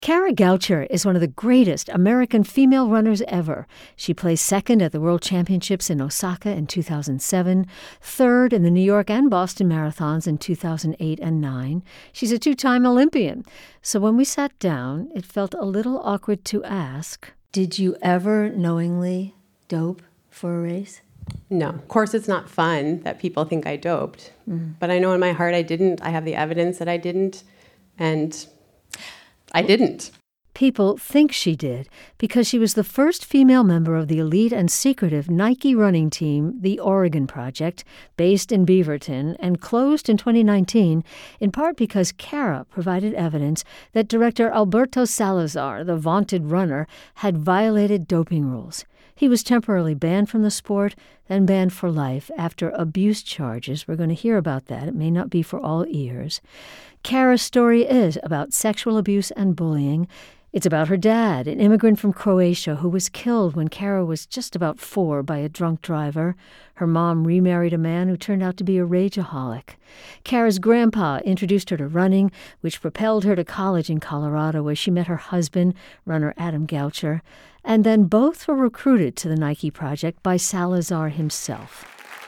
Kara Goucher is one of the greatest American female runners ever. She placed second at the World Championships in Osaka in 2007, third in the New York and Boston marathons in 2008 and 2009. She's a two-time Olympian. So when we sat down, it felt a little awkward to ask, did you ever knowingly dope for a race? No. Of course, it's not fun that people think I doped. But I know in my heart I didn't. I have the evidence that I didn't. And I didn't. People think she did because she was the first female member of the elite and secretive Nike running team, the Oregon Project, based in Beaverton and closed in 2019, in part because Kara provided evidence that director Alberto Salazar, the vaunted runner, had violated doping rules. He was temporarily banned from the sport, then banned for life after abuse charges. We're going to hear about that. It may not be for all ears. Kara's story is about sexual abuse and bullying. It's about her dad, an immigrant from Croatia who was killed when Kara was just about 4 by a drunk driver. Her mom remarried a man who turned out to be a rageaholic. Kara's grandpa introduced her to running, which propelled her to college in Colorado, where she met her husband, runner Adam Goucher. And then both were recruited to the Nike Project by Salazar himself.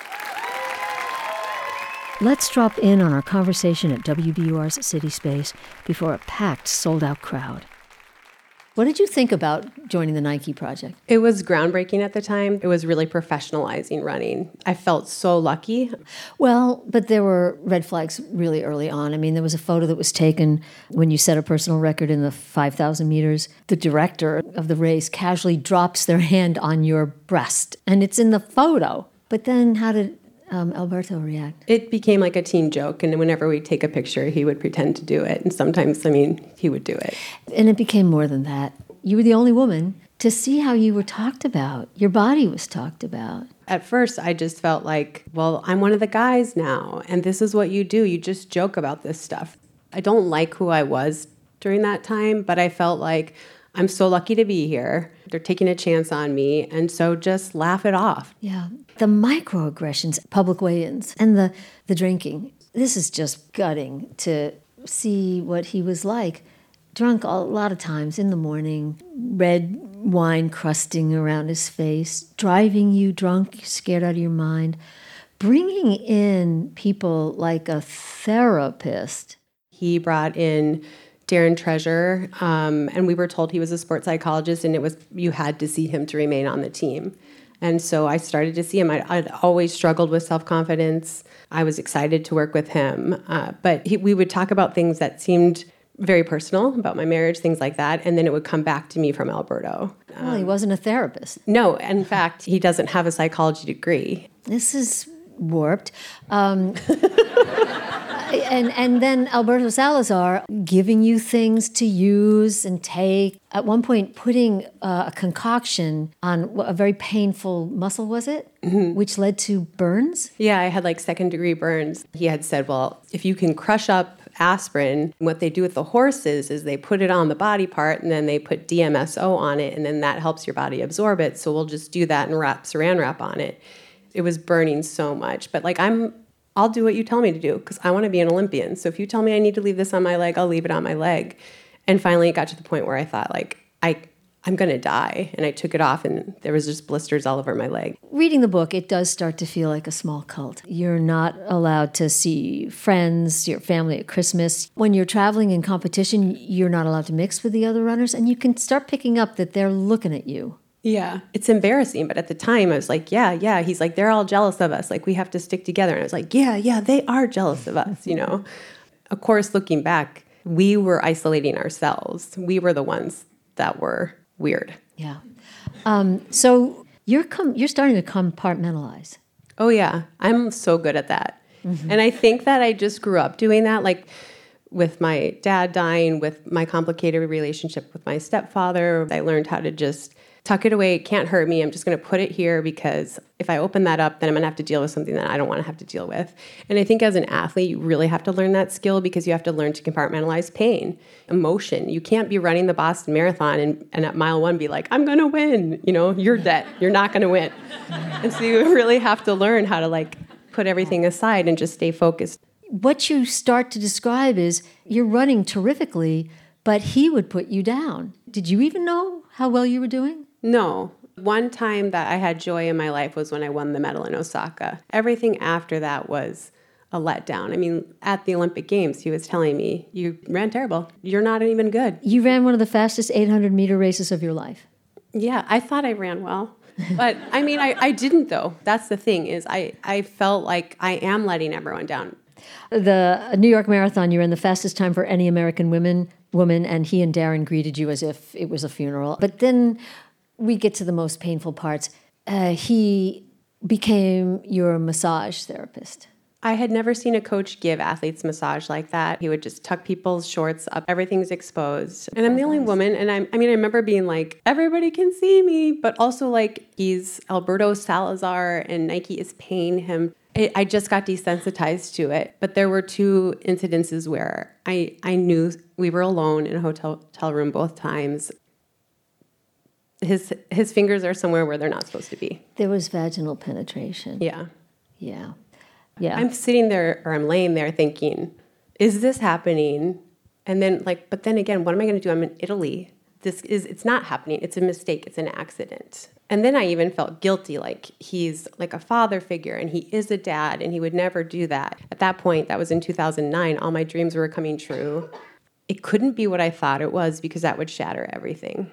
Let's drop in on our conversation at WBUR's City Space before a packed, sold-out crowd. What did you think about joining the Nike Project? It was groundbreaking at the time. It was really professionalizing running. I felt so lucky. Well, but there were red flags really early on. I mean, there was a photo that was taken when you set a personal record in the 5,000 meters. The director of the race casually drops their hand on your breast, and it's in the photo. But then how did Alberto react? It became like a team joke, and whenever we'd take a picture, he would pretend to do it. And sometimes, he would do it. And it became more than that. You were the only woman to see how you were talked about. Your body was talked about. At first, I just felt like, well, I'm one of the guys now, and this is what you do. You just joke about this stuff. I don't like who I was during that time, but I felt like I'm so lucky to be here. They're taking a chance on me, and so just laugh it off. Yeah. The microaggressions, public weigh-ins, and the drinking. This is just gutting to see what he was like. Drunk a lot of times in the morning, red wine crusting around his face, driving you drunk, scared out of your mind, bringing in people like a therapist. He brought in Darren Treasure, and we were told he was a sports psychologist, and you had to see him to remain on the team. And so I started to see him. I'd always struggled with self-confidence. I was excited to work with him. But we would talk about things that seemed very personal, about my marriage, things like that. And then it would come back to me from Alberto. Well, he wasn't a therapist. No. In fact, he doesn't have a psychology degree. This is warped. And then Alberto Salazar giving you things to use and take. At one point, putting a concoction on a very painful muscle, was it? Mm-hmm. Which led to burns? Yeah, I had like second-degree burns. He had said, well, if you can crush up aspirin, what they do with the horses is they put it on the body part and then they put DMSO on it, and then that helps your body absorb it. So we'll just do that and wrap saran wrap on it. It was burning so much. But I'll do what you tell me to do because I want to be an Olympian. So if you tell me I need to leave this on my leg, I'll leave it on my leg. And finally it got to the point where I thought, I'm going to die. And I took it off and there was just blisters all over my leg. Reading the book, it does start to feel like a small cult. You're not allowed to see friends, your family at Christmas. When you're traveling in competition, you're not allowed to mix with the other runners. And you can start picking up that they're looking at you. Yeah, it's embarrassing. But at the time, I was like, yeah. He's like, they're all jealous of us. Like, we have to stick together. And I was like, yeah, they are jealous of us, you know. Of course, looking back, we were isolating ourselves. We were the ones that were weird. Yeah. So you're starting to compartmentalize. Oh, yeah. I'm so good at that. Mm-hmm. And I think that I just grew up doing that. Like, with my dad dying, with my complicated relationship with my stepfather, I learned how to just tuck it away. It can't hurt me. I'm just going to put it here because if I open that up, then I'm going to have to deal with something that I don't want to have to deal with. And I think as an athlete, you really have to learn that skill because you have to learn to compartmentalize pain, emotion. You can't be running the Boston Marathon and at mile 1 be like, I'm going to win. You know, you're dead. You're not going to win. And so you really have to learn how to put everything aside and just stay focused. What you start to describe is you're running terrifically, but he would put you down. Did you even know how well you were doing? No. One time that I had joy in my life was when I won the medal in Osaka. Everything after that was a letdown. I mean, at the Olympic Games, he was telling me, you ran terrible. You're not even good. You ran one of the fastest 800-meter races of your life. Yeah, I thought I ran well. But, I mean, I didn't, though. That's the thing, is I felt like I am letting everyone down. The New York Marathon, you ran the fastest time for any American woman, and he and Darren greeted you as if it was a funeral. But then we get to the most painful parts. He became your massage therapist. I had never seen a coach give athletes massage like that. He would just tuck people's shorts up. Everything's exposed. And I'm the only woman. And I remember being like, everybody can see me. But also like, he's Alberto Salazar and Nike is paying him. I just got desensitized to it. But there were two incidences where I knew we were alone in a hotel room both times. His fingers are somewhere where they're not supposed to be. There was vaginal penetration. Yeah. Yeah. Yeah. I'm sitting there, or I'm laying there thinking, is this happening? And then but then again, what am I going to do? I'm in Italy. It's not happening. It's a mistake. It's an accident. And then I even felt guilty, like he's like a father figure and he is a dad and he would never do that. At that point, that was in 2009, all my dreams were coming true. It couldn't be what I thought it was because that would shatter everything.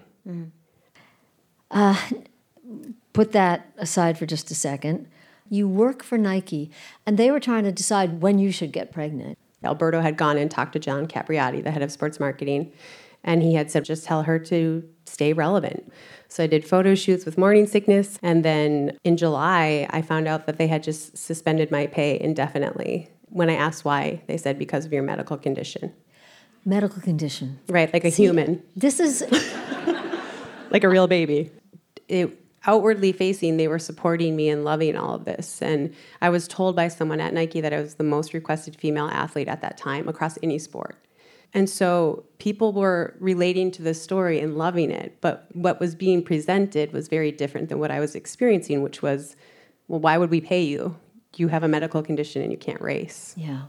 Put that aside for just a second. You work for Nike, and they were trying to decide when you should get pregnant. Alberto had gone and talked to John Capriati, the head of sports marketing, and he had said, just tell her to stay relevant. So I did photo shoots with morning sickness, and then in July, I found out that they had just suspended my pay indefinitely. When I asked why, they said, because of your medical condition. Medical condition. Right, like a human. This is... like a real baby. Outwardly facing, they were supporting me and loving all of this. And I was told by someone at Nike that I was the most requested female athlete at that time across any sport. And so people were relating to this story and loving it. But what was being presented was very different than what I was experiencing, which was, well, why would we pay you? You have a medical condition and you can't race. Yeah.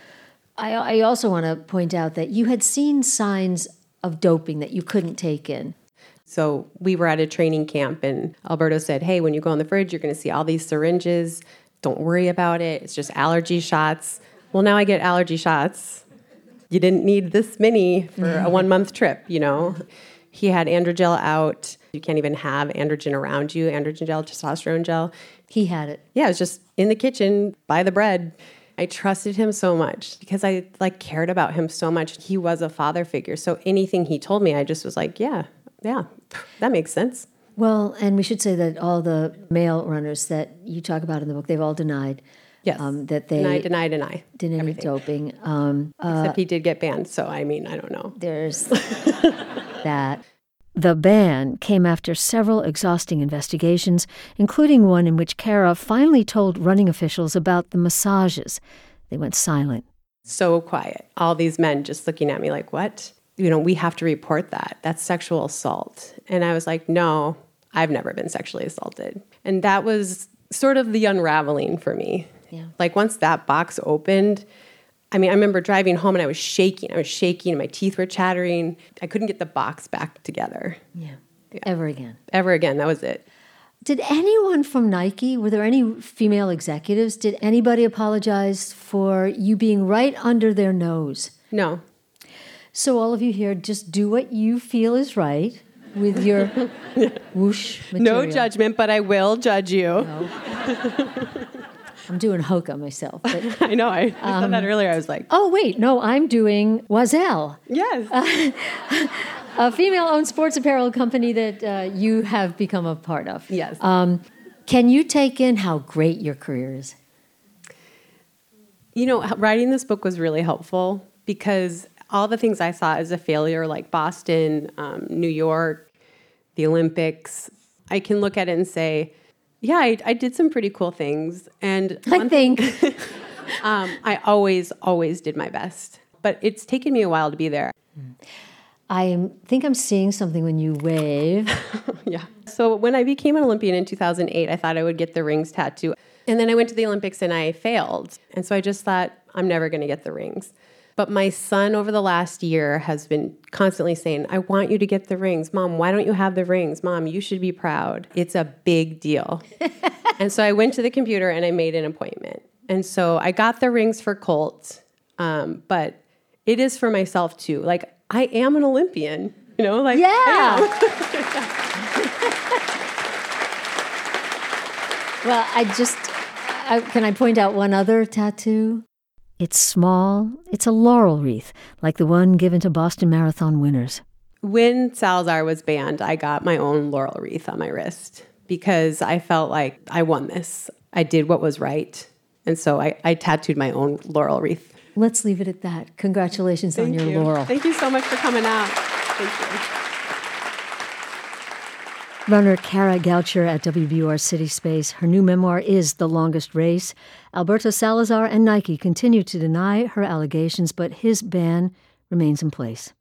I also want to point out that you had seen signs of doping that you couldn't take in. So we were at a training camp and Alberto said, hey, when you go in the fridge, you're going to see all these syringes. Don't worry about it. It's just allergy shots. Well, now I get allergy shots. You didn't need this many for a 1-month trip, you know. He had androgel out. You can't even have androgen around you, androgen gel, testosterone gel. He had it. Yeah, it was just in the kitchen, by the bread. I trusted him so much because I cared about him so much. He was a father figure. So anything he told me, I just was like, yeah, that makes sense. Well, and we should say that all the male runners that you talk about in the book, they've all denied. Yes, that they deny. Didn't any doping. Except he did get banned, so I mean, I don't know. There's that. The ban came after several exhausting investigations, including one in which Kara finally told running officials about the massages. They went silent. So quiet. All these men just looking at me like, what? We have to report that. That's sexual assault. And I was like, no, I've never been sexually assaulted. And that was sort of the unraveling for me. Yeah. Like once that box opened, I remember driving home and I was shaking and my teeth were chattering. I couldn't get the box back together. Yeah. Ever again. That was it. Did anyone from Nike, were there any female executives, did anybody apologize for you being right under their nose? No. So all of you here, just do what you feel is right with your whoosh material. No judgment, but I will judge you. No. I'm doing Hoka myself. But, I know. I said that earlier. I was like, oh, wait. No, I'm doing Oiselle. Yes. A female-owned sports apparel company that you have become a part of. Yes. Can you take in how great your career is? Writing this book was really helpful because all the things I saw as a failure, like Boston, New York, the Olympics, I can look at it and say, yeah, I did some pretty cool things. And I think I always did my best. But it's taken me a while to be there. I think I'm seeing something when you wave. Yeah. So when I became an Olympian in 2008, I thought I would get the rings tattoo. And then I went to the Olympics and I failed. And so I just thought, I'm never going to get the rings. But my son over the last year has been constantly saying, I want you to get the rings. Mom, why don't you have the rings? Mom, you should be proud. It's a big deal. And so I went to the computer and I made an appointment. And so I got the rings for Colt, but it is for myself too. Like, I am an Olympian, like. Yeah. Well, can I point out one other tattoo? It's small. It's a laurel wreath, like the one given to Boston Marathon winners. When Salazar was banned, I got my own laurel wreath on my wrist because I felt like I won this. I did what was right. And so I tattooed my own laurel wreath. Let's leave it at that. Congratulations on your laurel. Thank you so much for coming out. Thank you. Runner Kara Goucher at WBUR City Space. Her new memoir is The Longest Race. Alberto Salazar and Nike continue to deny her allegations, but his ban remains in place.